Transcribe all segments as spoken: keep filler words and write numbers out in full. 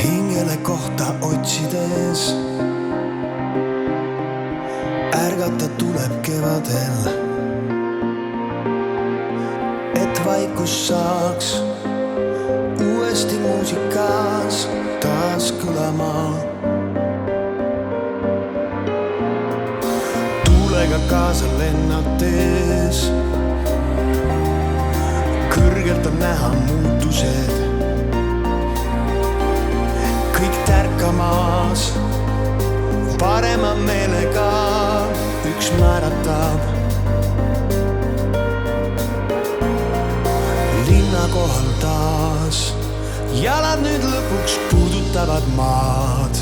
hingele kohta otsides. Ärgata tuleb kevadel, et vaikus saaks uuesti muusikas taas kõlama. Tuulega kaasa lennates kõrgelt on näha muutused, kõik tärkamas parema meelega üks naeratab. Linna kohal taas jalad nüüd lõpuks puudutavad maad.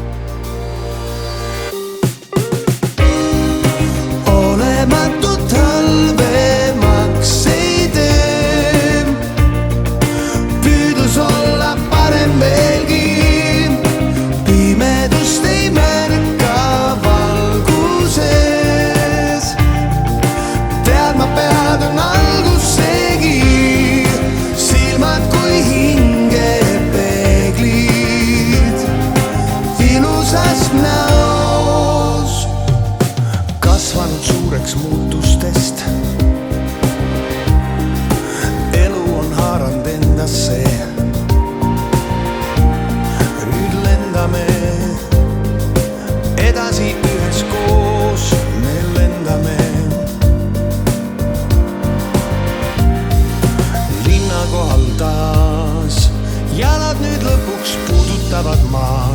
Olematut halvemaks ei tee, püüdlus olla parem veelgi. Pimedust ei märka valguses, tead ma pead on algusegi, silmad kui hingepeeglid ilusas näos. Kasvanud suureks muutustest, elu on haaranud endasse. Nüüd lendame edasi üheskoos, me lendame. Linna kohal taas jalad nüüd lõpuks puudutavad maad.